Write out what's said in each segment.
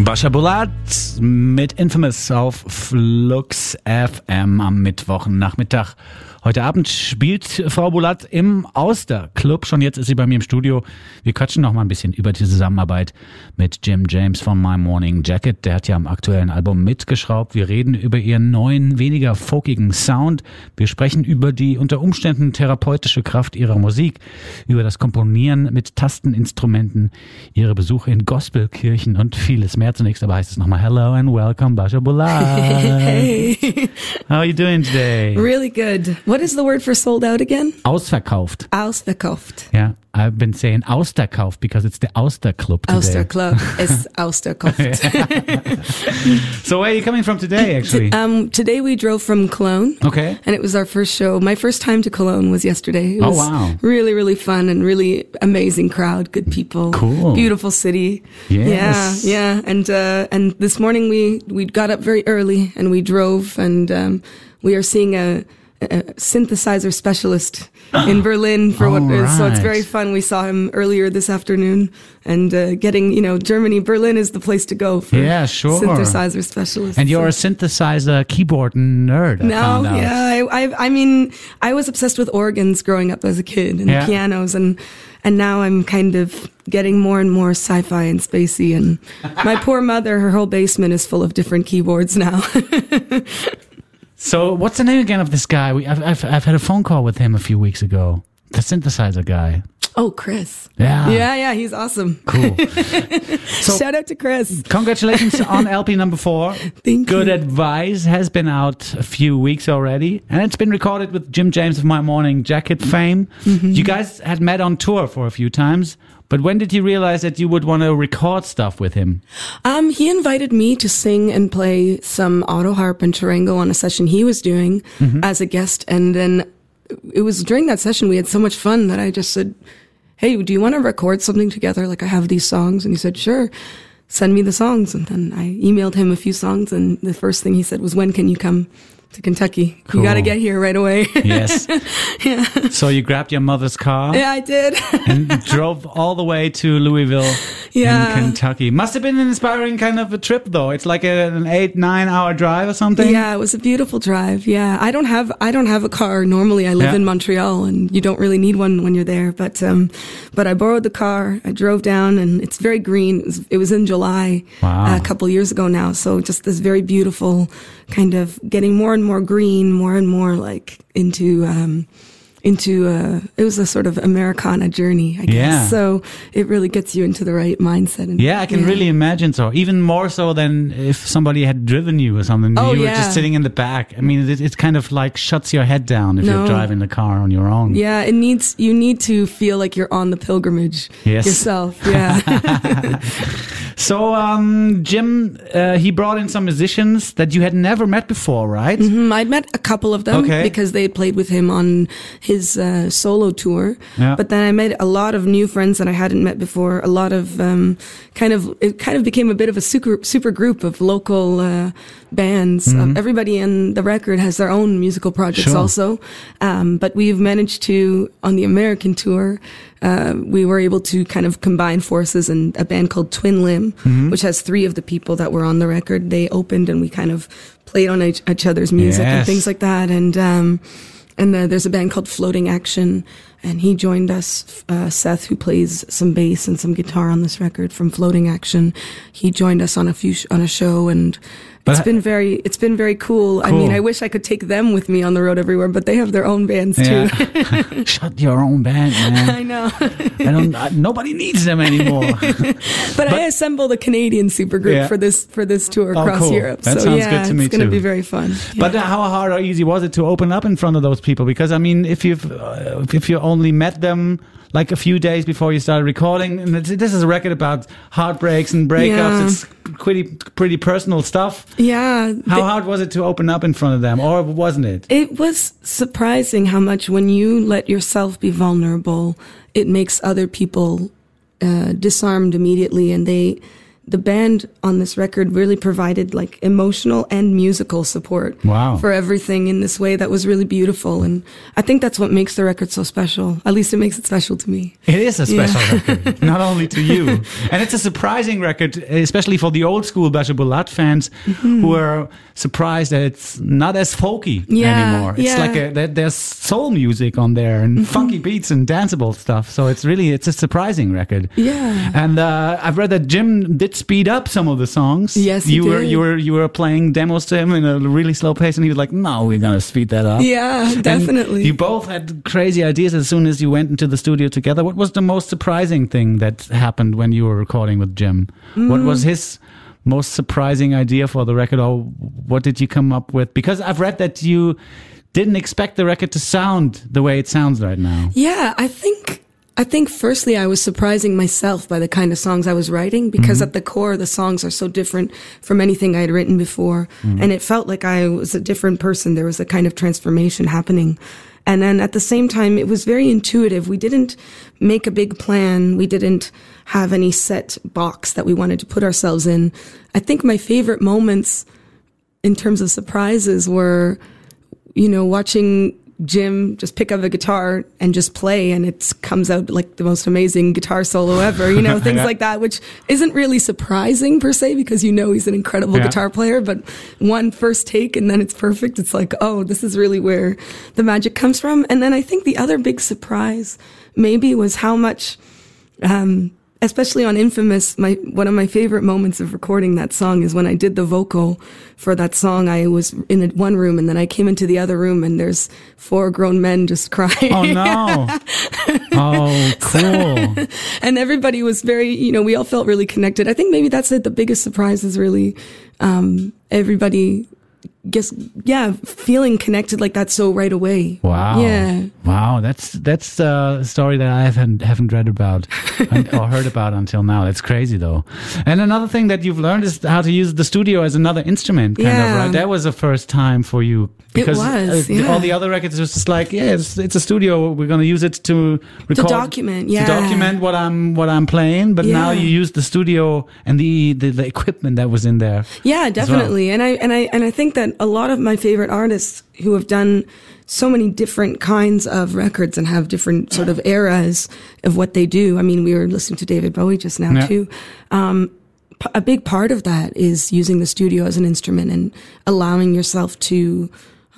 Bascha Bulat mit Infamous auf Flux FM am Mittwochnachmittag. Heute Abend spielt Frau Bulat im Auster Club. Schon jetzt ist sie bei mir im Studio. Wir quatschen noch mal ein bisschen über die Zusammenarbeit mit Jim James von My Morning Jacket. Der hat ja am aktuellen Album mitgeschraubt. Wir reden über ihren neuen, weniger folkigen Sound. Wir sprechen über die unter Umständen therapeutische Kraft ihrer Musik, über das Komponieren mit Tasteninstrumenten, ihre Besuche in Gospelkirchen und vieles mehr. Zunächst aber heißt es nochmal Hello and welcome, Bascha Bulat. Hey. How are you doing today? Really good. What is the word for sold out again? Ausverkauft. Ausverkauft. Yeah, I've been saying Austerkauf because it's the Auster Club today. Auster Club is Austerkauft. So where are you coming from today, actually? Today we drove from Cologne. Okay. And it was our first show. My first time to Cologne was yesterday. It was wow. Really, really fun and really amazing crowd, good people. Cool. Beautiful city. Yes. Yeah. And this morning we got up very early and we drove and we are seeing a synthesizer specialist in Berlin so it's very fun. We saw him earlier this afternoon and Germany, Berlin is the place to go for synthesizer specialists. And you're a synthesizer keyboard nerd, I found out. Yeah, I was obsessed with organs growing up as a kid and pianos and now I'm kind of getting more and more sci-fi and spacey and my poor mother, her whole basement is full of different keyboards now. So what's the name again of this guy? I've had a phone call with him a few weeks ago. The synthesizer guy. Oh, Chris. Yeah, he's awesome. Cool. So, shout out to Chris. Congratulations on LP number 4. Thank you. Good Advice has been out a few weeks already. And it's been recorded with Jim James of My Morning Jacket fame. Mm-hmm. You guys had met on tour for a few times. But when did you realize that you would want to record stuff with him? He invited me to sing and play some auto harp and charango on a session he was doing as a guest. And then it was during that session we had so much fun that I just said, hey, do you want to record something together? Like I have these songs. And he said, sure, send me the songs. And then I emailed him a few songs. And the first thing he said was, when can you come to Kentucky? Cool. You got to get here right away. Yes. Yeah. So you grabbed your mother's car. Yeah, I did. And drove all the way to Louisville in Kentucky. Must have been an inspiring kind of a trip, though. It's like an 8-9 hour drive or something. Yeah, it was a beautiful drive. Yeah, I don't have a car. Normally, I live in Montreal, and you don't really need one when you're there. But I borrowed the car. I drove down, and it's very green. It was in July, a couple years ago now. So just this very beautiful kind of getting more and more green, more and more like into it was a sort of Americana journey, I guess. Yeah. So it really gets you into the right mindset. And, I can really imagine so. Even more so than if somebody had driven you or something. You were just sitting in the back. I mean, it kind of like shuts your head down if you're driving the car on your own. Yeah, you need to feel like you're on the pilgrimage yourself. Yeah. So, Jim, he brought in some musicians that you had never met before, right? Mm-hmm. I'd met a couple of them because they had played with him on his solo tour. Yeah. But then I met a lot of new friends that I hadn't met before. A lot of it kind of became a bit of a super group of local bands. Mm-hmm. Everybody in the record has their own musical projects also. But we've managed to, on the American tour, we were able to kind of combine forces, and a band called Twin Limb, which has 3 of the people that were on the record. They opened and we kind of played on each other's music and things like that. And there's a band called Floating Action, and he joined us, Seth, who plays some bass and some guitar on this record from Floating Action. He joined us on a show, and it's been very cool. I mean, I wish I could take them with me on the road everywhere, but they have their own bands too. Shut your own band, man. I know. Nobody needs them anymore. but I assembled a Canadian supergroup for this tour across Europe. That sounds good to me it's going to be very fun. But how hard or easy was it to open up in front of those people? Because I mean, if you only met them like a few days before you started recording, and this is a record about heartbreaks and breakups. It's pretty personal stuff. Yeah. How hard was it to open up in front of them, or wasn't it? It was surprising how much when you let yourself be vulnerable, it makes other people disarmed immediately, and they the band on this record really provided like emotional and musical support for everything in this way that was really beautiful. And I think that's what makes the record so special. At least it makes it special to me. It is a special record, not only to you. And it's a surprising record, especially for the old school Basha Bulat fans who are surprised that it's not as folky anymore. It's like there's soul music on there and funky beats and danceable stuff. So it's a surprising record. Yeah. And I've read that Jim did speed up some of the songs. Yes, he did. You were playing demos to him in a really slow pace, and he was like, "No, we're gonna speed that up." Yeah, definitely. And you both had crazy ideas as soon as you went into the studio together. What was the most surprising thing that happened when you were recording with Jim? What was his most surprising idea for the record, or what did you come up with? Because I've read that you didn't expect the record to sound the way it sounds right now. Yeah, I think firstly I was surprising myself by the kind of songs I was writing, because at the core the songs are so different from anything I had written before. And it felt like I was a different person. There was a kind of transformation happening. And then at the same time, it was very intuitive. We didn't make a big plan. We didn't have any set box that we wanted to put ourselves in. I think my favorite moments in terms of surprises were, watching Jim just pick up a guitar and just play, and it comes out like the most amazing guitar solo ever, things like that, which isn't really surprising per se, because he's an incredible guitar player, but one first take and then it's perfect. It's like, oh, this is really where the magic comes from. And then I think the other big surprise maybe was how much, especially on Infamous, one of my favorite moments of recording that song is when I did the vocal for that song. I was in one room and then I came into the other room and there's 4 grown men just crying. Oh no. Oh, cool. And everybody was very, we all felt really connected. I think maybe that's it. The biggest surprise is really, everybody feeling connected like that so right away. Wow. Yeah. Wow. That's a story that I haven't read about or heard about until now. That's crazy though. And another thing that you've learned is how to use the studio as another instrument, kind of, right? That was the first time for you. Because all the other records was just like, it's a studio. We're going to use it to record, to document what I'm playing. But now you use the studio and the equipment that was in there. Yeah, definitely. Well. And I think that a lot of my favorite artists who have done so many different kinds of records and have different sort of eras of what they do. I mean, we were listening to David Bowie just now too. A big part of that is using the studio as an instrument and allowing yourself to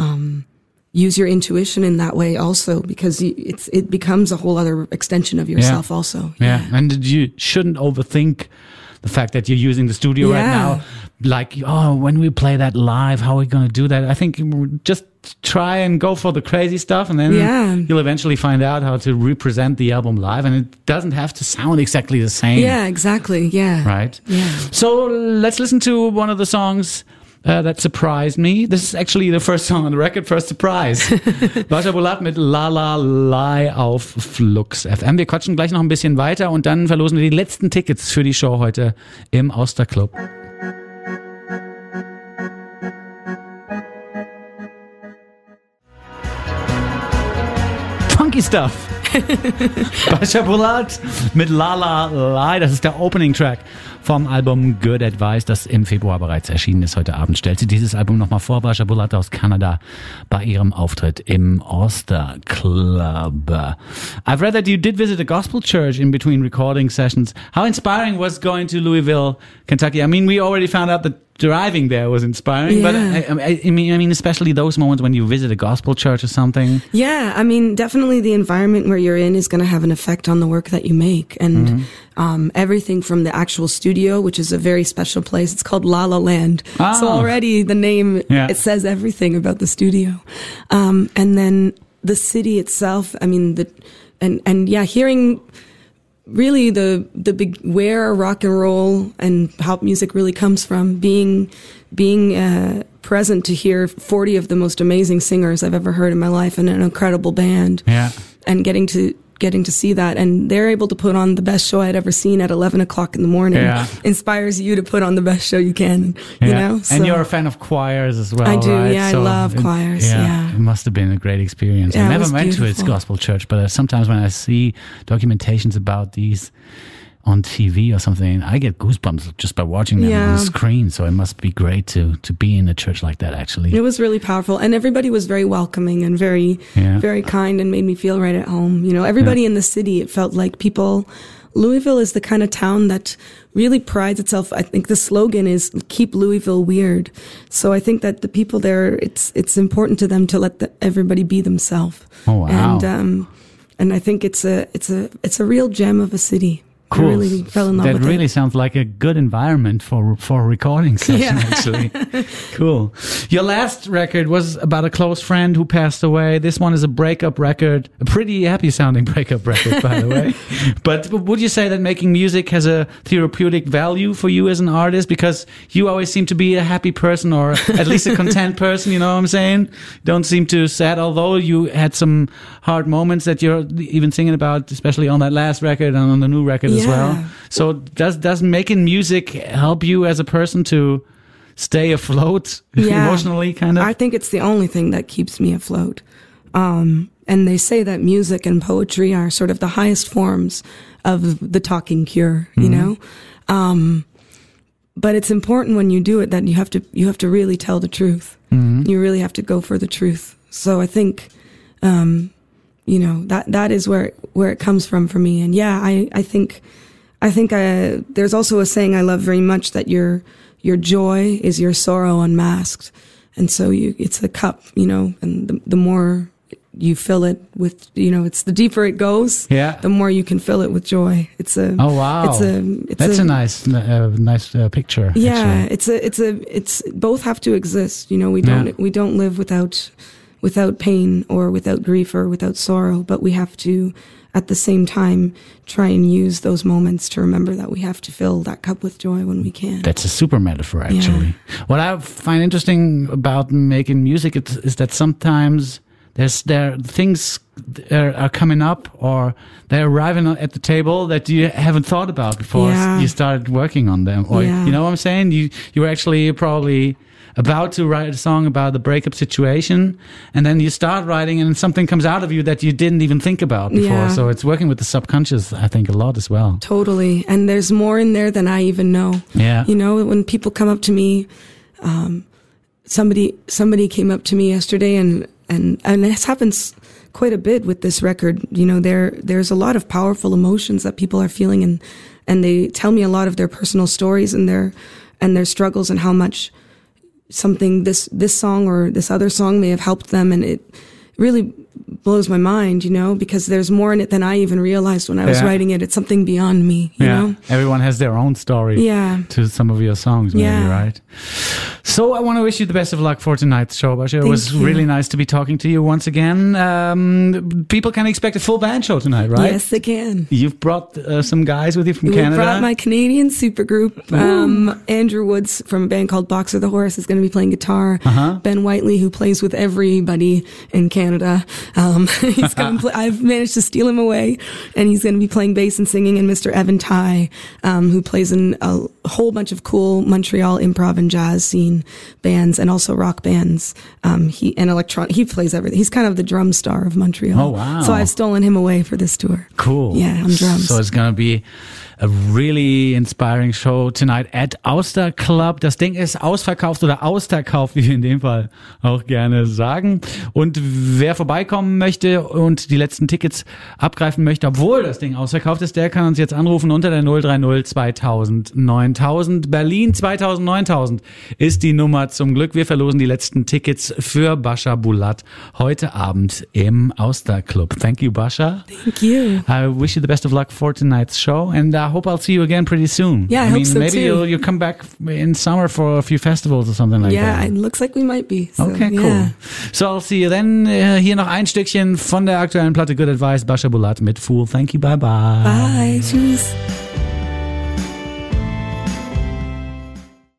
use your intuition in that way also, because it becomes a whole other extension of yourself also. Yeah. And you shouldn't overthink the fact that you're using the studio right now. Like, when we play that live, how are we going to do that? I think just try and go for the crazy stuff, and then you'll eventually find out how to represent the album live, and it doesn't have to sound exactly the same. Yeah, exactly. Yeah. Right? Yeah. So let's listen to one of the songs that surprised me. This is actually the first song on the record, first surprise. Basha Bulat mit La La Lai auf Flux FM. Wir quatschen gleich noch ein bisschen weiter und dann verlosen wir die letzten Tickets für die Show heute im Osterclub. Funky Stuff. Basha Bulat mit La La Lai. Das ist der Opening Track vom Album Good Advice, das im Februar bereits erschienen ist. Heute Abend stellt sie dieses Album nochmal vor. Basha Bulat aus Kanada bei ihrem Auftritt im Oster Club. I've read that you did visit a gospel church in between recording sessions. How inspiring was going to Louisville, Kentucky? I mean, we already found out that driving there was inspiring, but I mean, especially those moments when you visit a gospel church or something. Yeah, I mean, definitely the environment where you're in is going to have an effect on the work that you make, and everything from the actual studio, which is a very special place. It's called La La Land, so already the name it says everything about the studio, and then the city itself. I mean, hearing really the big where rock and roll and pop music really comes from, being present to hear 40 of the most amazing singers I've ever heard in my life and an incredible band, and getting to see that, and they're able to put on the best show I'd ever seen at 11 o'clock in the morning. Inspires you to put on the best show you can, you know? So, and you're a fan of choirs as well, I do, right? I love choirs, It must have been a great experience. I never went to its gospel church, but sometimes when I see documentations about these on TV or something, I get goosebumps just by watching them on the screen. So it must be great to be in a church like that, actually. It was really powerful. And everybody was very welcoming and very, very kind and made me feel right at home. You know, everybody in the city, it felt like Louisville is the kind of town that really prides itself. I think the slogan is "Keep Louisville Weird." So I think that the people there, it's important to them to let everybody be themselves. Oh wow! And I think it's a real gem of a city. Cool. I really fell in love with it. That really sounds like a good environment for a recording session, actually. Cool. Your last record was about a close friend who passed away. This one is a breakup record, a pretty happy sounding breakup record, by the way. But would you say that making music has a therapeutic value for you as an artist? Because you always seem to be a happy person, or at least a content person, you know what I'm saying? Don't seem too sad, although you had some hard moments that you're even singing about, especially on that last record and on the new record as well. So does making music help you as a person to stay afloat emotionally, kind of? I think it's the only thing that keeps me afloat. And they say that music and poetry are sort of the highest forms of the talking cure, you know? But it's important when you do it that you have to really tell the truth. You really have to go for the truth. So I think, you know, that is where it comes from for me. And I think there's also a saying I love very much, that your joy is your sorrow unmasked. And so it's a cup, you know, and the more you fill it with, you know, it's the deeper it goes, the more you can fill it with joy. That's a nice picture. Yeah, actually. It's both have to exist. You know, we don't live without pain or without grief or without sorrow, but we have to, at the same time, try and use those moments to remember that we have to fill that cup with joy when we can. That's a super metaphor, actually. What I find interesting about making music is that sometimes things are coming up, or they're arriving at the table that you haven't thought about before you started working on them. Or you know what I'm saying? You were actually probably about to write a song about the breakup situation, and then you start writing and something comes out of you that you didn't even think about before. So it's working with the subconscious, I think, a lot as well. Totally. And there's more in there than I even know. Yeah. You know, when people come up to me, somebody came up to me yesterday, and this happens quite a bit with this record. You know, there's a lot of powerful emotions that people are feeling, and they tell me a lot of their personal stories and their struggles, and how much something this song or this other song may have helped them. And it really blows my mind, you know, because there's more in it than I even realized when I was writing it. It's something beyond me, you know? Everyone has their own story to some of your songs, maybe, right? So I want to wish you the best of luck for tonight's show, Basha. It was really nice to be talking to you once again. People can expect a full band show tonight, right? Yes, they can. You've brought some guys with you from Canada. We brought my Canadian supergroup. Andrew Woods from a band called Boxer the Horse is going to be playing guitar. Ben Whiteley, who plays with everybody in Canada, he's going to I've managed to steal him away, and he's going to be playing bass and singing. And Mr. Evan Ty, who plays in a whole bunch of cool Montreal improv and jazz scene bands, and also rock bands. He plays everything. He's kind of the drum star of Montreal. Oh wow! So I've stolen him away for this tour. Cool. Yeah, on drums. So it's going to be a really inspiring show tonight at Auster Club. Das Ding ist ausverkauft oder ausverkauft, wie wir in dem Fall auch gerne sagen. Und wer vorbeikommen möchte und die letzten Tickets abgreifen möchte, obwohl das Ding ausverkauft ist, der kann uns jetzt anrufen unter der 030 2000 9000. Berlin 2000 9000 ist die Nummer zum Glück. Wir verlosen die letzten Tickets für Basha Bulat heute Abend im Auster Club. Thank you, Basha. Thank you. I wish you the best of luck for tonight's show, and I hope I'll see you again pretty soon. Yeah, I hope so maybe too. You'll come back in summer for a few festivals or something like that. Yeah, it looks like we might be. So, okay, cool. So I'll see you then. Hier noch ein Stückchen von der aktuellen Platte Good Advice, Basha Bulat mit Fool. Thank you, bye bye. Bye, tschüss.